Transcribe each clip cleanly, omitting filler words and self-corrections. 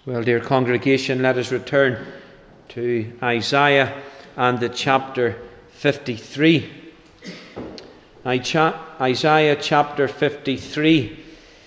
Well, dear congregation, let us return to Isaiah and the chapter 53. Isaiah chapter 53.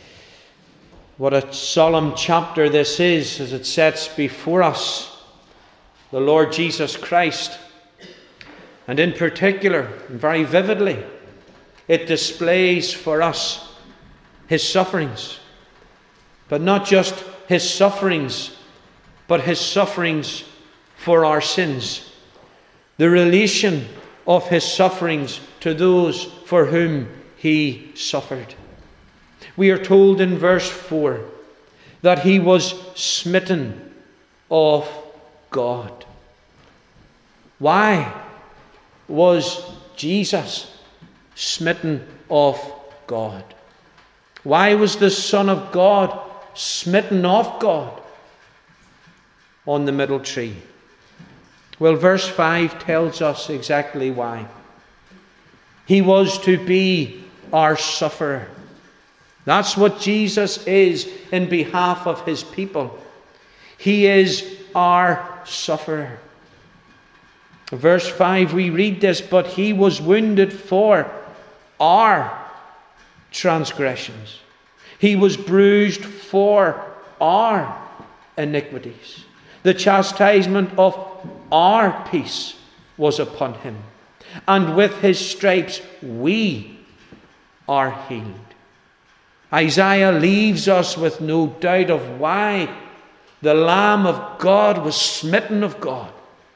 What a solemn chapter this is, as it sets before us the Lord Jesus Christ. And in particular, and very vividly, it displays for us his sufferings. But not just his sufferings, but his sufferings for our sins. The relation of his sufferings to those for whom he suffered. We are told in verse 4 that he was smitten of God. Why was Jesus smitten of God? Why was the Son of God smitten of God on the middle tree? Well, verse 5 tells us exactly why. He was to be our sufferer. That's what Jesus is in behalf of his people. He is our sufferer. Verse 5, we read this, but he was wounded for our transgressions. He was bruised for our iniquities. The chastisement of our peace was upon him. And with his stripes we are healed. Isaiah leaves us with no doubt of why the Lamb of God was smitten of God.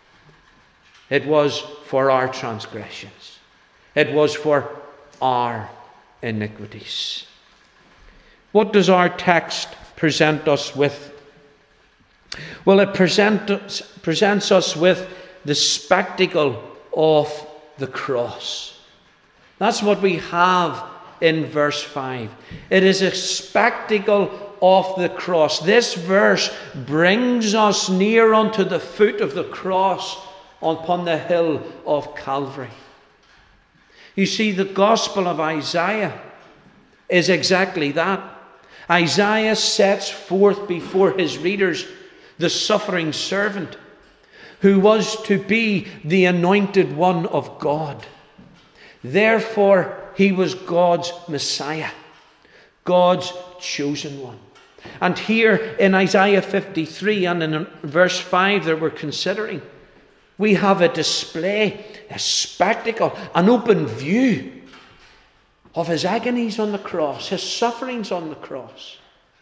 It was for our transgressions. It was for our iniquities. What does our text present us with? Well, it presents us with the spectacle of the cross. That's what we have in verse 5. It is a spectacle of the cross. This verse brings us near unto the foot of the cross upon the hill of Calvary. You see, the gospel of Isaiah is exactly that. Isaiah sets forth before his readers the suffering servant who was to be the anointed one of God. Therefore, he was God's Messiah, God's chosen one. And here in Isaiah 53 and in verse 5 that we're considering, we have a display, a spectacle, an open view of his agonies on the cross, his sufferings on the cross.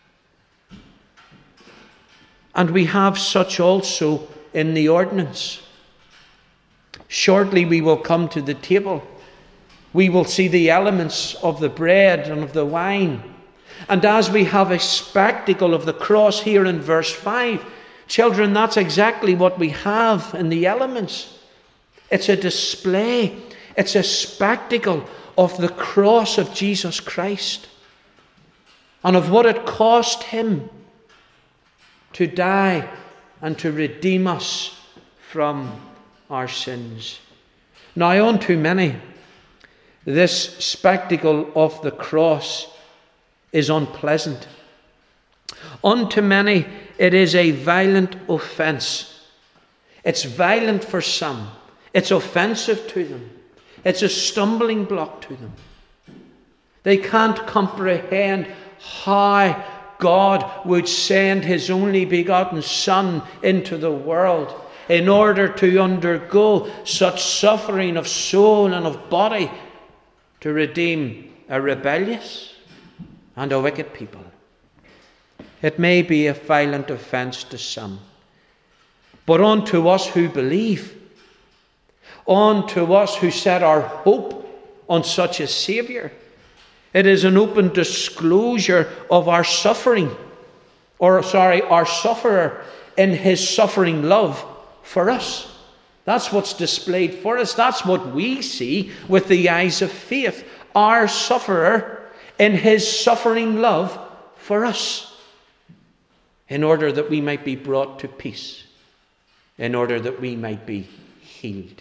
And we have such also in the ordinance. Shortly we will come to the table. We will see the elements of the bread and of the wine. And as we have a spectacle of the cross here in verse 5, children, that's exactly what we have in the elements. It's a display. It's a spectacle of the cross of Jesus Christ and of what it cost him to die and to redeem us from our sins. Now, unto many, this spectacle of the cross is unpleasant. Unto many, it is a violent offence. It's violent for some. It's offensive to them. It's a stumbling block to them. They can't comprehend how God would send his only begotten Son into the world in order to undergo such suffering of soul and of body to redeem a rebellious and a wicked people. It may be a violent offence to some, but unto us who believe, unto us who set our hope on such a Saviour, it is an open disclosure of our suffering, our sufferer in his suffering love for us. That's what's displayed for us. That's what we see with the eyes of faith. Our sufferer in his suffering love for us, in order that we might be brought to peace, in order that we might be healed.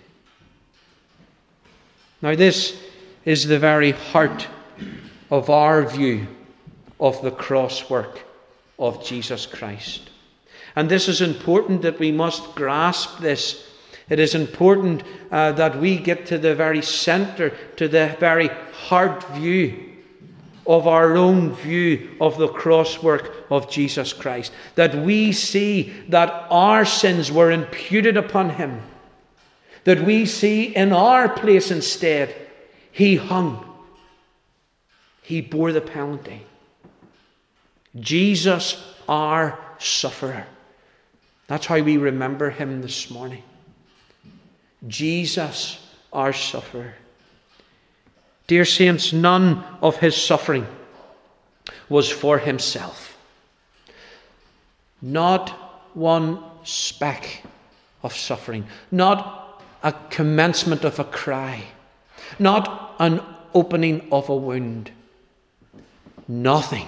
Now, this is the very heart of our view of the cross work of Jesus Christ. And this is important that we must grasp this. It is important that we get to the very center, to the very heart view of our own view of the cross work of Jesus Christ. That we see that our sins were imputed upon him. That we see in our place instead, he hung. He bore the penalty. Jesus, our sufferer. That's how we remember him this morning. Jesus, our sufferer. Dear saints, none of his suffering was for himself. Not one speck of suffering. Not a commencement of a cry. Not an opening of a wound. Nothing.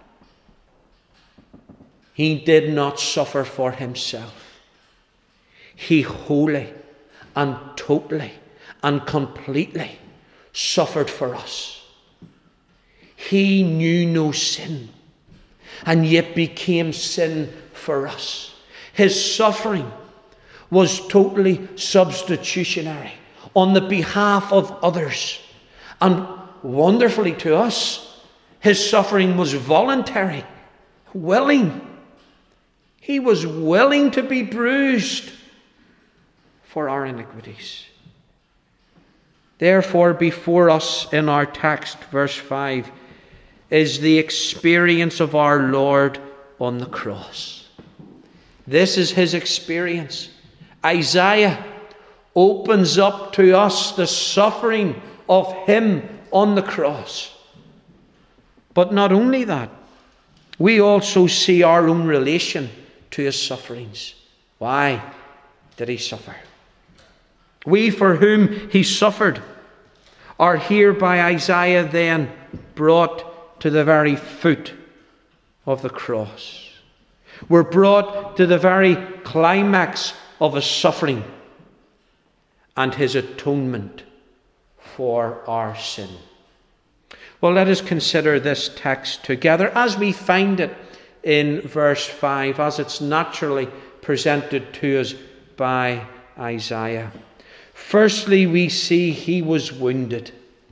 He did not suffer for himself. He wholly and totally and completely suffered for us. He knew no sin and yet became sin for us. His suffering was totally substitutionary on the behalf of others. And wonderfully to us, his suffering was voluntary, willing. He was willing to be bruised for our iniquities. Therefore, before us in our text, verse 5, is the experience of our Lord on the cross. This is his experience. Isaiah opens up to us the suffering of him on the cross. But not only that, we also see our own relation to his sufferings. Why did he suffer? We for whom he suffered are here by Isaiah then brought to the very foot of the cross. We're brought to the very climax of his suffering and his atonement for our sin. Well, let us consider this text together as we find it in verse 5, as it's naturally presented to us by Isaiah. Firstly, we see he was wounded.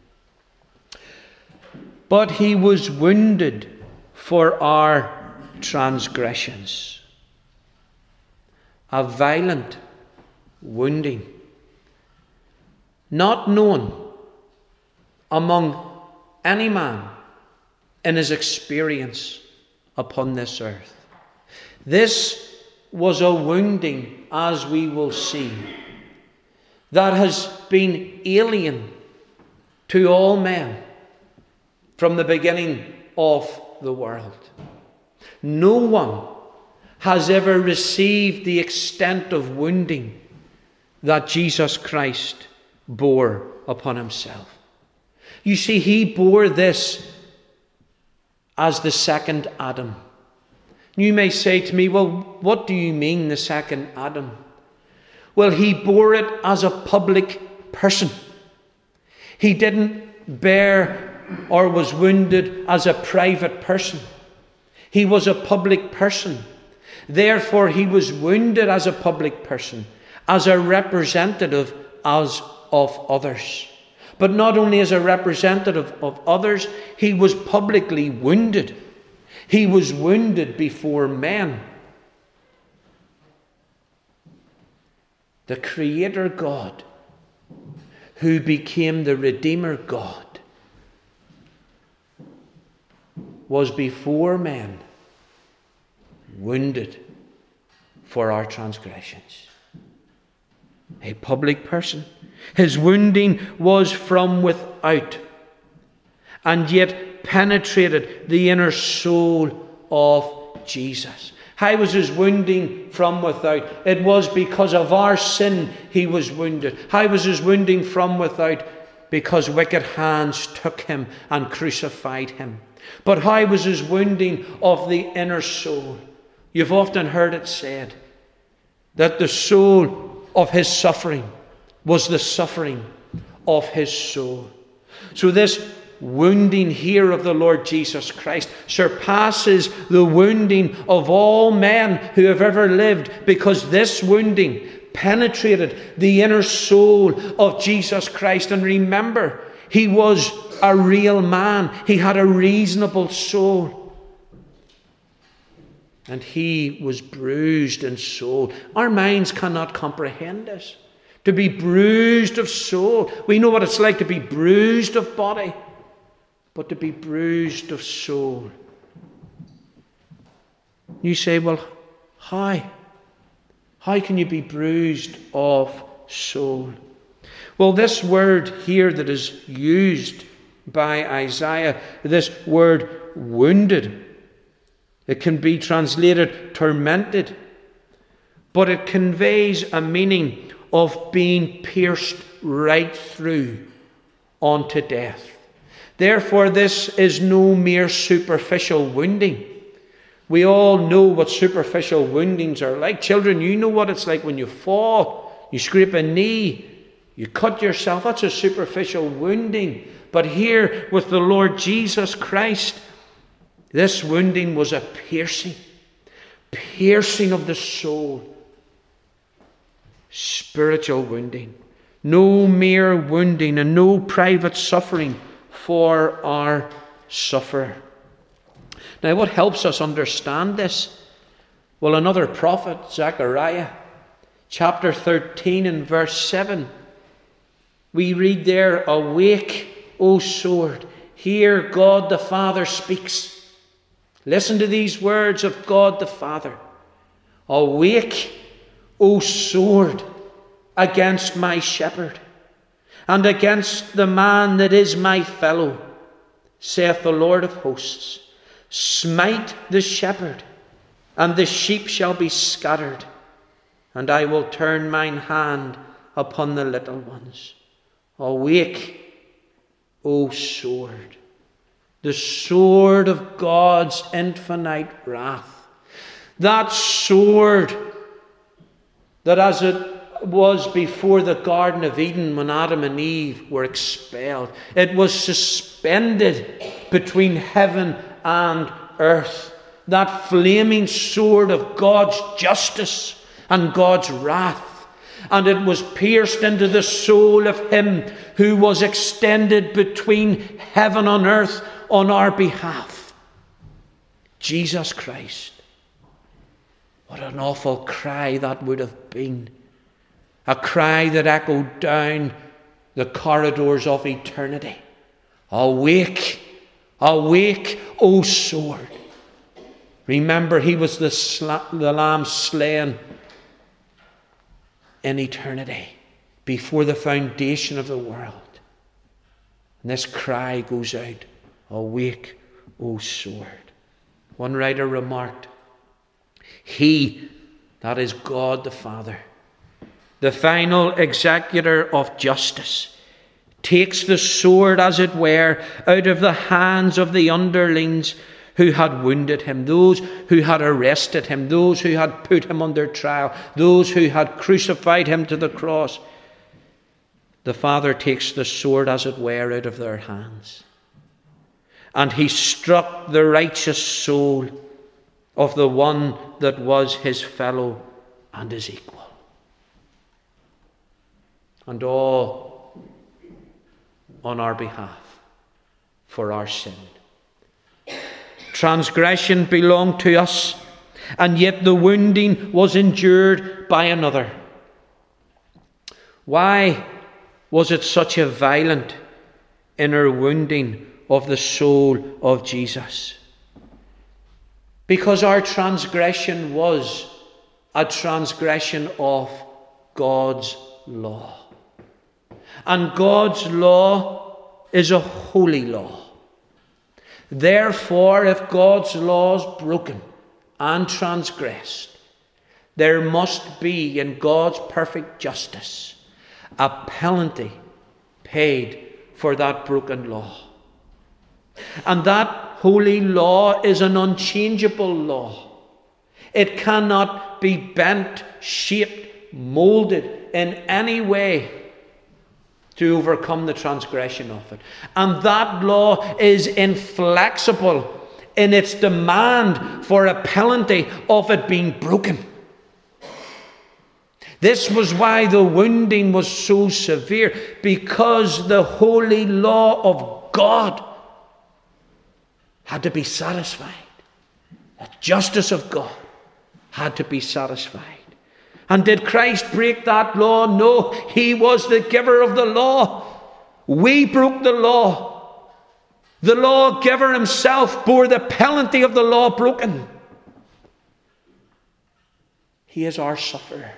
But he was wounded for our transgressions. A violent wounding, not known among any man in his experience upon this earth. This was a wounding, as we will see, that has been alien to all men from the beginning of the world. No one has ever received the extent of wounding that Jesus Christ bore upon himself. You see, he bore this as the second Adam. You may say to me, well, what do you mean, the second Adam? Well, he bore it as a public person. He didn't bear or was wounded as a private person. He was a public person. Therefore, he was wounded as a public person, as a representative of others. But not only as a representative of others, he was publicly wounded. He was wounded before men. The Creator God, who became the Redeemer God, was before men wounded for our transgressions. A public person. His wounding was from without, and yet penetrated the inner soul of Jesus. How was his wounding from without? It was because of our sin he was wounded. How was his wounding from without? Because wicked hands took him and crucified him. But how was his wounding of the inner soul? You've often heard it said that the soul of his suffering was the suffering of his soul. So this wounding here of the Lord Jesus Christ surpasses the wounding of all men who have ever lived, because this wounding penetrated the inner soul of Jesus Christ. And remember, he was a real man. He had a reasonable soul. And he was bruised in soul. Our minds cannot comprehend this. To be bruised of soul. We know what it's like to be bruised of body, but to be bruised of soul. You say, well, how? How can you be bruised of soul? Well, this word here that is used by Isaiah, this word wounded, it can be translated tormented, but it conveys a meaning of being pierced right through unto death. Therefore, this is no mere superficial wounding. We all know what superficial woundings are like. Children, you know what it's like when you fall, you scrape a knee, you cut yourself. That's a superficial wounding. But here with the Lord Jesus Christ, this wounding was a piercing of the soul. Spiritual wounding. No mere wounding and no private suffering for our sufferer. Now, what helps us understand this? Well, another prophet, Zechariah, chapter 13 and verse 7. We read there, "Awake, O sword, hear God the Father speaks." Listen to these words of God the Father. "Awake, O sword, against my shepherd, and against the man that is my fellow, saith the Lord of hosts. Smite the shepherd, and the sheep shall be scattered, and I will turn mine hand upon the little ones. Awake, O sword," the sword of God's infinite wrath. That sword that, as it was before the Garden of Eden when Adam and Eve were expelled, it was suspended between heaven and earth. That flaming sword of God's justice and God's wrath. And it was pierced into the soul of him who was extended between heaven and earth on our behalf. Jesus Christ. What an awful cry that would have been. A cry that echoed down the corridors of eternity. Awake, awake, O sword. Remember, he was the lamb slain in eternity, before the foundation of the world. And this cry goes out, awake, O sword. One writer remarked, he, that is God the Father, the final executor of justice, takes the sword, as it were, out of the hands of the underlings who had wounded him, those who had arrested him, those who had put him under trial, those who had crucified him to the cross. The Father takes the sword, as it were, out of their hands. And he struck the righteous soul of the one that was his fellow and his equal. And all on our behalf, for our sin. Transgression belonged to us, and yet the wounding was endured by another. Why was it such a violent inner wounding of the soul of Jesus? Because our transgression was a transgression of God's law. And God's law is a holy law. Therefore, if God's law is broken and transgressed, there must be, in God's perfect justice, a penalty paid for that broken law. And that holy law is an unchangeable law. It cannot be bent, shaped, molded in any way to overcome the transgression of it. And that law is inflexible in its demand for a penalty of it being broken. This was why the wounding was so severe, because the holy law of God had to be satisfied. The justice of God had to be satisfied. And did Christ break that law? No, he was the giver of the law. We broke the law. The lawgiver himself bore the penalty of the law broken. He is our sufferer.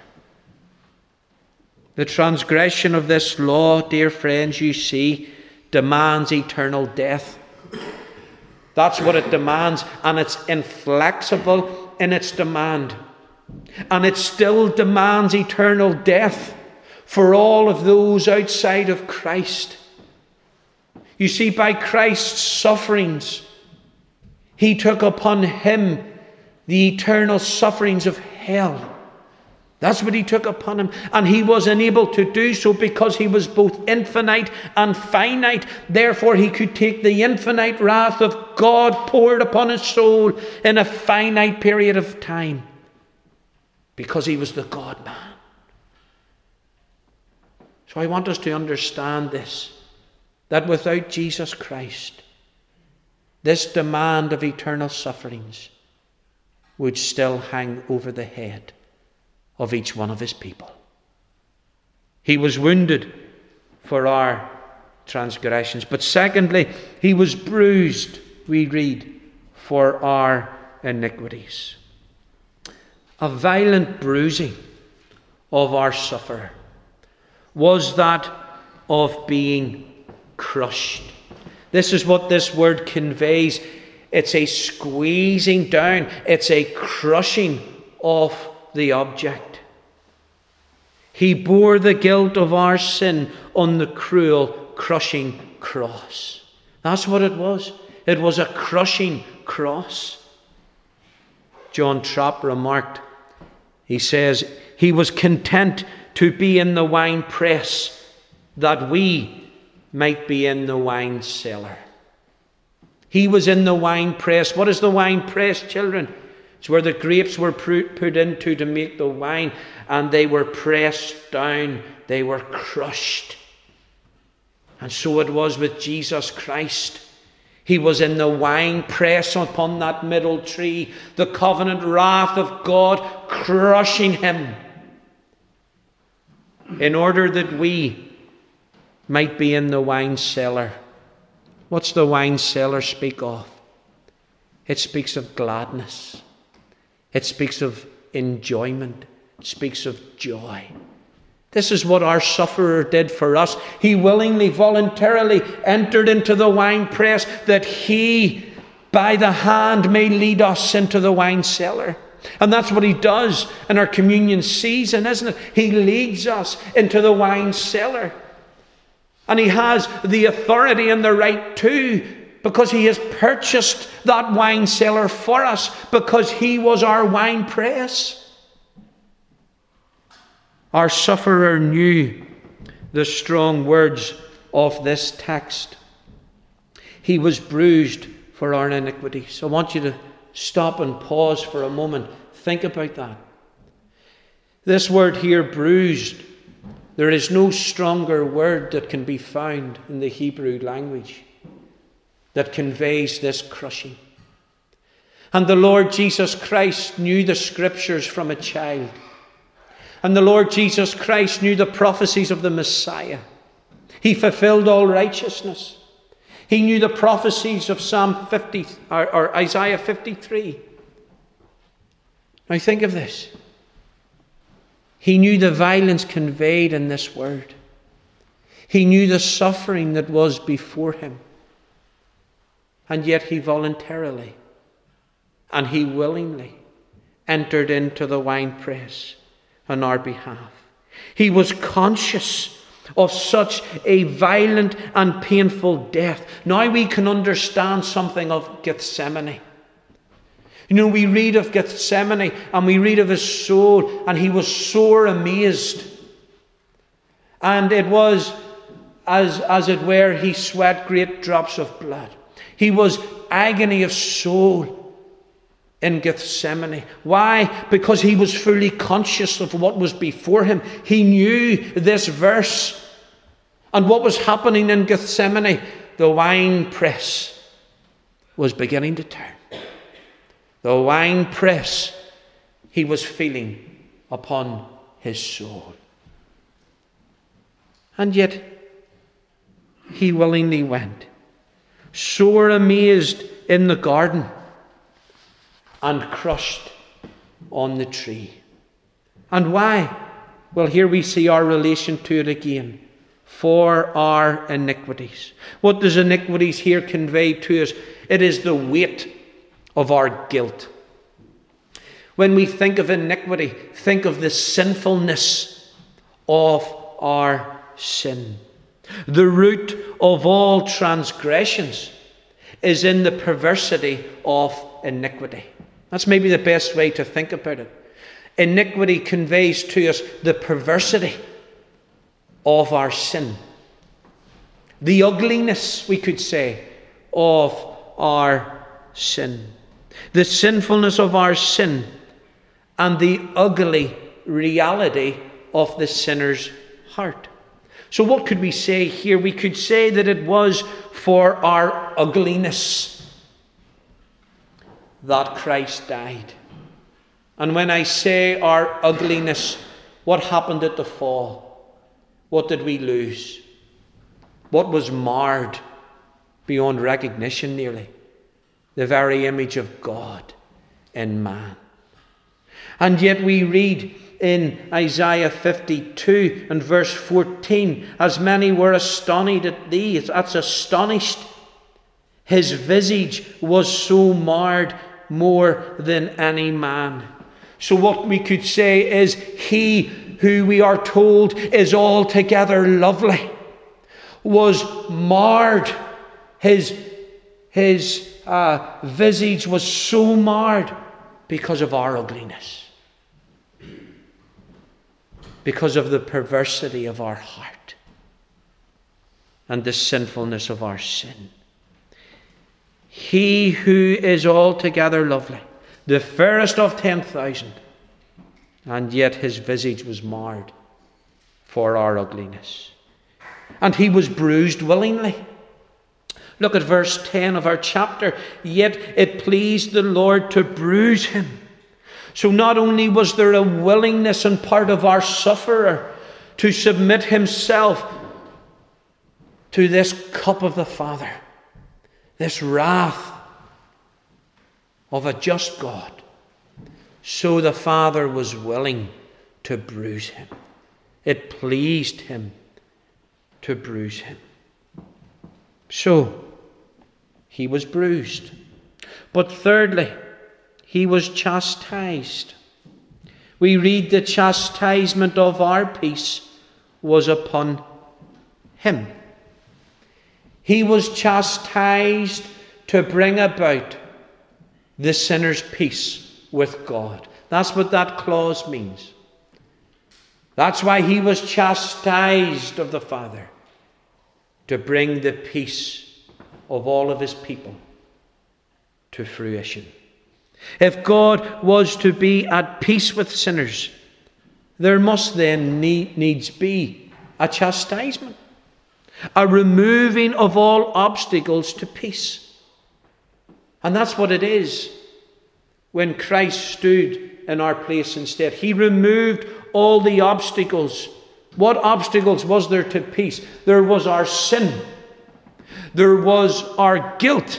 The transgression of this law, dear friends, you see, demands eternal death. That's what it demands, and it's inflexible in its demand. And it still demands eternal death for all of those outside of Christ. You see, by Christ's sufferings, he took upon him the eternal sufferings of hell. That's what he took upon him. And he was unable to do so because he was both infinite and finite. Therefore, he could take the infinite wrath of God poured upon his soul in a finite period of time, because he was the God-man. So I want us to understand this, that without Jesus Christ, this demand of eternal sufferings would still hang over the head of each one of his people. He was wounded for our transgressions. But secondly, he was bruised, we read, for our iniquities. A violent bruising of our sufferer was that of being crushed. This is what this word conveys. It's a squeezing down. It's a crushing of the object. He bore the guilt of our sin on the cruel, crushing cross. That's what it was. It was a crushing cross. John Trapp remarked, he says, he was content to be in the wine press that we might be in the wine cellar. He was in the wine press. What is the wine press, children? It's where the grapes were put into to make the wine, and they were pressed down, they were crushed. And so it was with Jesus Christ. He was in the wine press upon that middle tree, the covenant wrath of God crushing him, in order that we might be in the wine cellar. What's the wine cellar speak of? It speaks of gladness. It speaks of enjoyment. It speaks of joy. This is what our sufferer did for us. He willingly, voluntarily entered into the winepress that he, by the hand, may lead us into the wine cellar. And that's what he does in our communion season, isn't it? He leads us into the wine cellar. And he has the authority and the right to, because he has purchased that wine cellar for us, because he was our wine press. Our sufferer knew the strong words of this text. He was bruised for our iniquities. I want you to stop and pause for a moment. Think about that. This word here, bruised, there is no stronger word that can be found in the Hebrew language that conveys this crushing. And the Lord Jesus Christ knew the scriptures from a child. And the Lord Jesus Christ knew the prophecies of the Messiah. He fulfilled all righteousness. He knew the prophecies of Psalm 50 or Isaiah 53. Now think of this. He knew the violence conveyed in this word. He knew the suffering that was before him. And yet he voluntarily and he willingly entered into the winepress on our behalf. He was conscious of such a violent and painful death. Now we can understand something of Gethsemane. You know, we read of Gethsemane and we read of his soul, and he was sore amazed. And it was as it were, he sweat great drops of blood. He was agony of soul in Gethsemane. Why? Because he was fully conscious of what was before him. He knew this verse. And what was happening in Gethsemane? The winepress was beginning to turn. The winepress he was feeling upon his soul. And yet he willingly went, sore amazed in the garden and crushed on the tree. And why? Well, here we see our relation to it again. For our iniquities. What does iniquities here convey to us? It is the weight of our guilt. When we think of iniquity, think of the sinfulness of our sin. The root of all transgressions is in the perversity of iniquity. That's maybe the best way to think about it. Iniquity conveys to us the perversity of our sin. The ugliness, we could say, of our sin. The sinfulness of our sin and the ugly reality of the sinner's heart. So what could we say here? We could say that it was for our ugliness that Christ died. And when I say our ugliness, what happened at the fall? What did we lose? What was marred beyond recognition nearly? The very image of God in man. And yet we read in Isaiah 52 and verse 14, as many were astonished at thee, that's astonished. His visage was so marred more than any man. So what we could say is, he who we are told is altogether lovely was marred. His visage was so marred because of our ugliness, because of the perversity of our heart and the sinfulness of our sin. He who is altogether lovely, the fairest of 10,000, and yet his visage was marred for our ugliness. And he was bruised willingly. Look at verse 10 of our chapter. Yet it pleased the Lord to bruise him. So not only was there a willingness on part of our sufferer to submit himself to this cup of the Father, this wrath of a just God, so the Father was willing to bruise him. It pleased him to bruise him. So, he was bruised. But thirdly, he was chastised. We read the chastisement of our peace was upon him. He was chastised to bring about the sinner's peace with God. That's what that clause means. That's why he was chastised of the Father, to bring the peace of all of his people to fruition. If God was to be at peace with sinners, there must then needs be a chastisement, a removing of all obstacles to peace. And that's what it is when Christ stood in our place instead. He removed all the obstacles. What obstacles was there to peace? There was our sin. There was our guilt.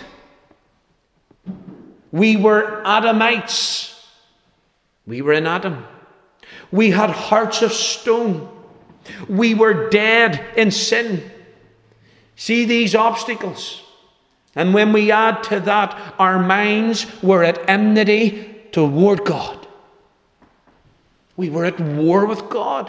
We were Adamites. We were in Adam. We had hearts of stone. We were dead in sin. See these obstacles. And when we add to that, our minds were at enmity toward God. We were at war with God.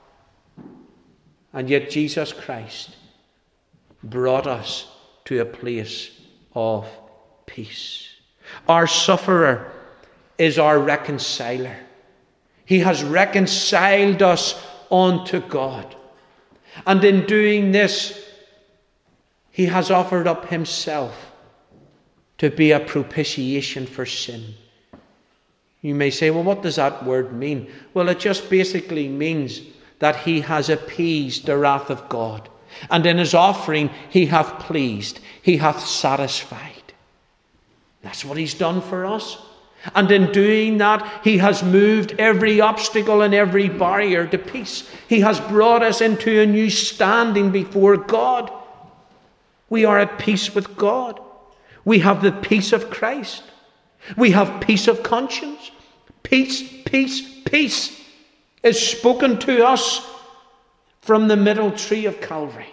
And yet Jesus Christ brought us to a place of peace. Our sufferer is our reconciler. He has reconciled us unto God. And in doing this, he has offered up himself to be a propitiation for sin. You may say, well, what does that word mean? Well, it just basically means that he has appeased the wrath of God. And in his offering, he hath pleased, he hath satisfied. That's what he's done for us. And in doing that, he has moved every obstacle and every barrier to peace. He has brought us into a new standing before God. We are at peace with God. We have the peace of Christ. We have peace of conscience. Peace, peace, peace is spoken to us from the middle tree of Calvary.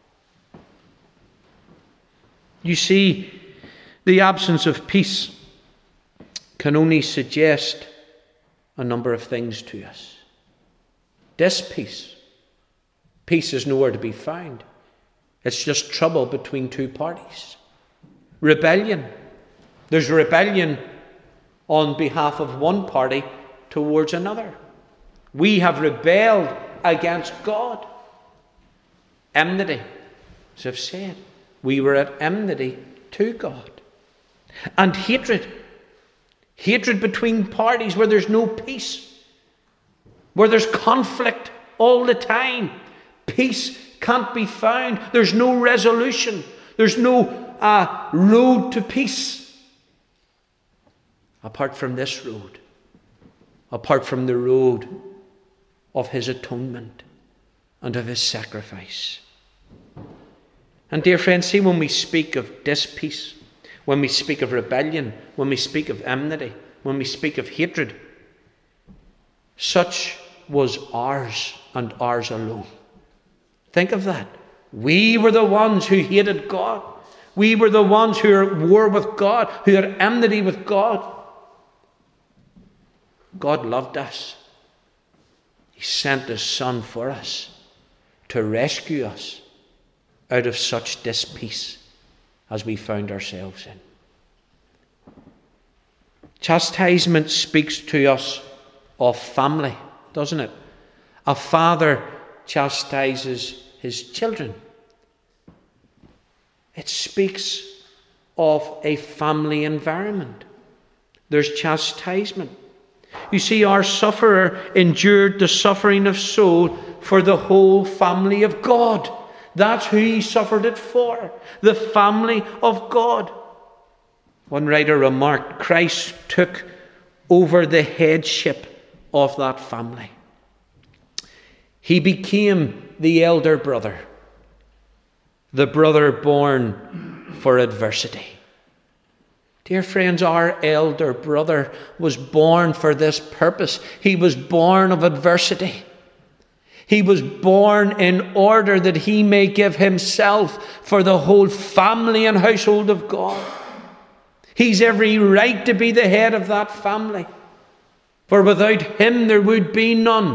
You see, the absence of peace can only suggest a number of things to us. Dispeace. Peace is nowhere to be found. It's just trouble between two parties. Rebellion. There's rebellion on behalf of one party towards another. We have rebelled against God. Enmity, as I've said. We were at enmity to God. And hatred. Hatred between parties where there's no peace. Where there's conflict all the time. Peace can't be found. There's no resolution. There's no road to peace. Apart from this road. Apart from the road of his atonement and of his sacrifice. And dear friends, see, when we speak of dispeace, when we speak of rebellion, when we speak of enmity, when we speak of hatred, such was ours and ours alone. Think of that. We were the ones who hated God. We were the ones who were at war with God, who had enmity with God. God loved us. He sent his Son for us to rescue us out of such dispeace as we found ourselves in. Chastisement speaks to us of family, doesn't it? A father chastises his children. It speaks of a family environment. There's chastisement. You see, our sufferer endured the suffering of soul for the whole family of God. That's who he suffered it for, the family of God. One writer remarked, Christ took over the headship of that family. He became the elder brother, the brother born for adversity. Dear friends, our elder brother was born for this purpose. He was born of adversity. He was born in order that he may give himself for the whole family and household of God. He's every right to be the head of that family. For without him there would be none.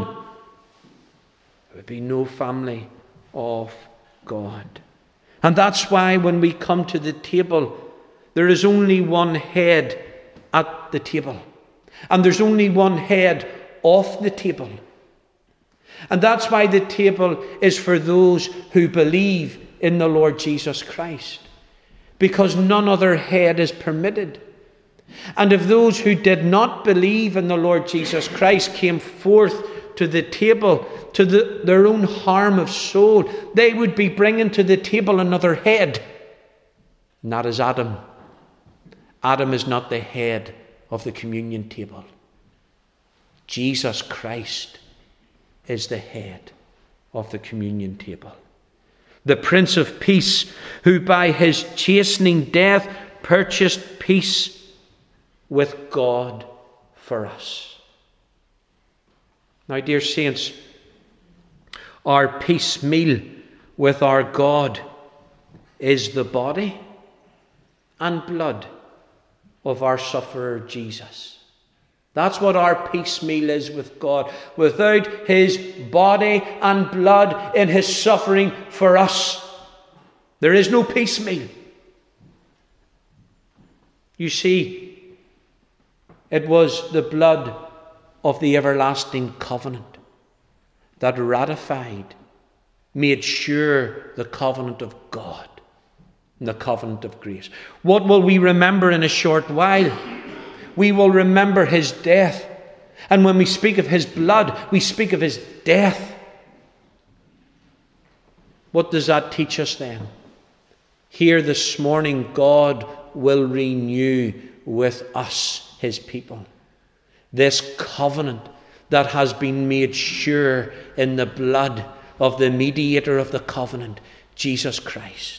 There would be no family of God. And that's why when we come to the table, there is only one head at the table. And there's only one head off the table. And that's why the table is for those who believe in the Lord Jesus Christ. Because none other head is permitted. And if those who did not believe in the Lord Jesus Christ came forth to the table to their own harm of soul, they would be bringing to the table another head. And that is Adam. Adam is not the head of the communion table. Jesus Christ is the head of the communion table. The Prince of Peace, who by his chastening death purchased peace with God for us. Now, dear saints, our peace meal with our God is the body and blood of our sufferer Jesus. That's what our peace meal is with God. Without his body and blood in his suffering for us, there is no peace meal. You see, it was the blood of the everlasting covenant that ratified made sure the covenant of God and the covenant of grace. What will we remember in a short while? We will remember his death. And when we speak of his blood, we speak of his death. What does that teach us then? Here this morning, God will renew with us, his people, this covenant that has been made sure in the blood of the mediator of the covenant, Jesus Christ.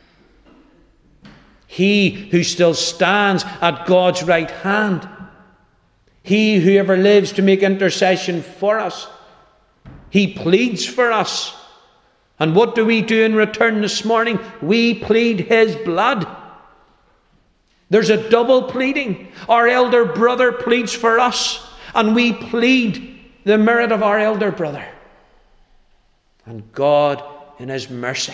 He who still stands at God's right hand. He who ever lives to make intercession for us. He pleads for us. And what do we do in return this morning? We plead his blood. There's a double pleading. Our elder brother pleads for us, and we plead the merit of our elder brother. And God, in his mercy,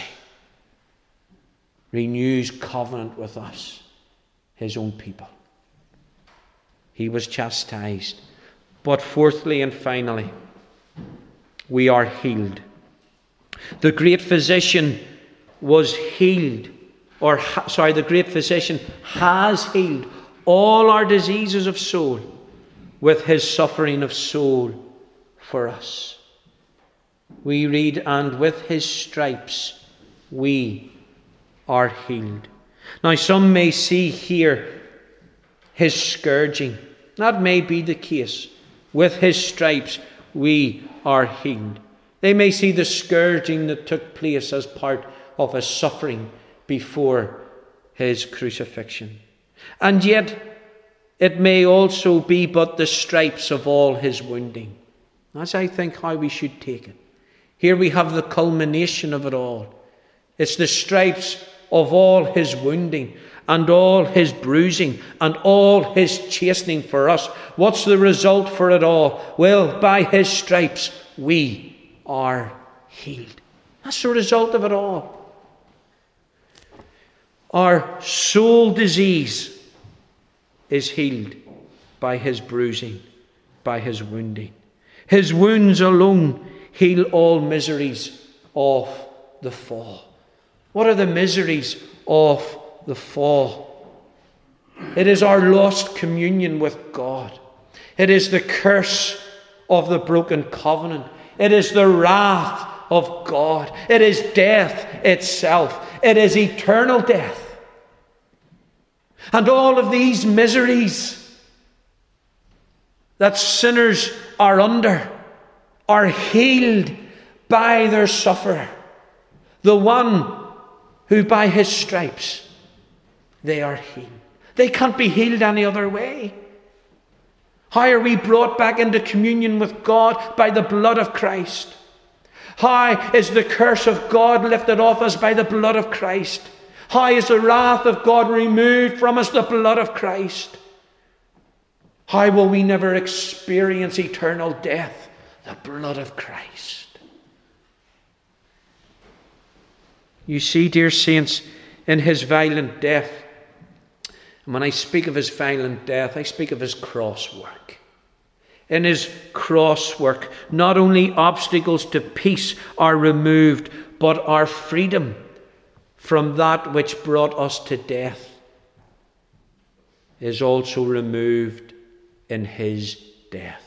renews covenant with us, his own people. He was chastised. But fourthly and finally, we are healed. The great physician was healed, the great physician has healed all our diseases of soul with his suffering of soul for us. We read, and with his stripes we are healed. Now some may see here his scourging. That may be the case. With his stripes we are healed. They may see the scourging that took place as part of his suffering before his crucifixion. And yet it may also be but the stripes of all his wounding. That's, I think, how we should take it. Here we have the culmination of it all. It's the stripes of all his wounding and all his bruising and all his chastening for us. What's the result for it all? Well, by his stripes we are healed. That's the result of it all. Our soul disease is healed by his bruising, by his wounding. His wounds alone heal all miseries of the fall. What are the miseries of the fall? It is our lost communion with God. It is the curse of the broken covenant. It is the wrath of God. It is death itself. It is eternal death. And all of these miseries that sinners are under are healed by their sufferer, the one who by his stripes they are healed. They can't be healed any other way. How are we brought back into communion with God? By the blood of Christ. How is the curse of God lifted off us? By the blood of Christ. How is the wrath of God removed from us? The blood of Christ. How will we never experience eternal death? The blood of Christ. You see, dear saints, in his violent death, and when I speak of his violent death, I speak of his cross work. In his cross work, not only obstacles to peace are removed, but our freedom from that which brought us to death is also removed in his death.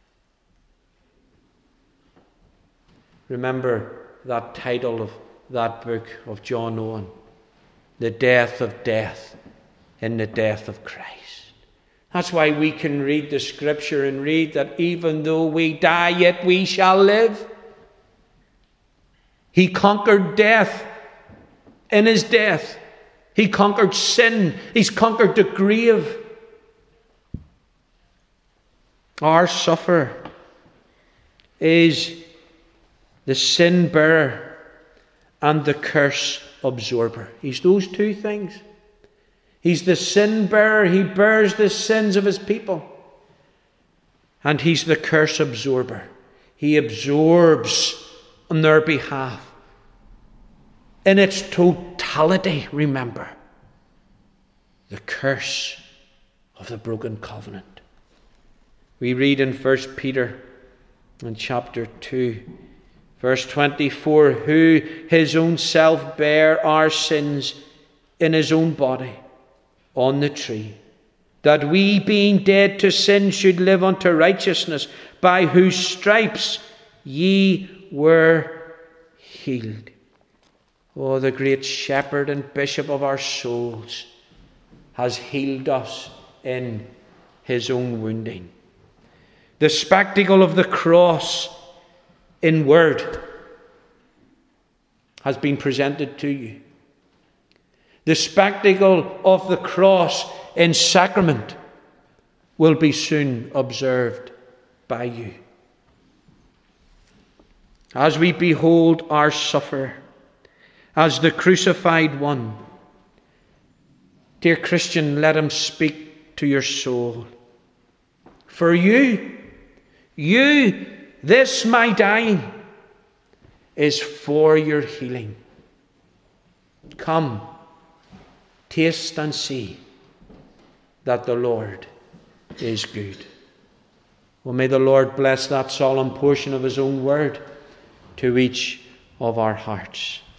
Remember that title of that book of John Owen, The Death of Death in the Death of Christ. That's why we can read the scripture and read that even though we die, yet we shall live. He conquered death in his death. He conquered sin. He's conquered the grave. Our sufferer is the sin bearer and the curse absorber. He's those two things. He's the sin bearer. He bears the sins of his people. And he's the curse absorber. He absorbs on their behalf. In its totality, remember, the curse of the broken covenant. We read in 1 Peter in chapter 2, Verse 24, who his own self bare our sins in his own body on the tree, that we, being dead to sin, should live unto righteousness, by whose stripes ye were healed. Oh, the great shepherd and bishop of our souls has healed us in his own wounding. The spectacle of the cross in word has been presented to you. The spectacle of the cross in sacrament will be soon observed by you. As we behold our sufferer as the crucified one, dear Christian, let him speak to your soul. For you, this my dying is for your healing. Come, taste and see that the Lord is good. Well, may the Lord bless that solemn portion of his own word to each of our hearts.